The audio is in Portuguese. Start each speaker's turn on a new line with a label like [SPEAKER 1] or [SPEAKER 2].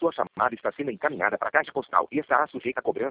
[SPEAKER 1] Sua chamada está sendo encaminhada para a caixa postal e estará sujeita a cobrança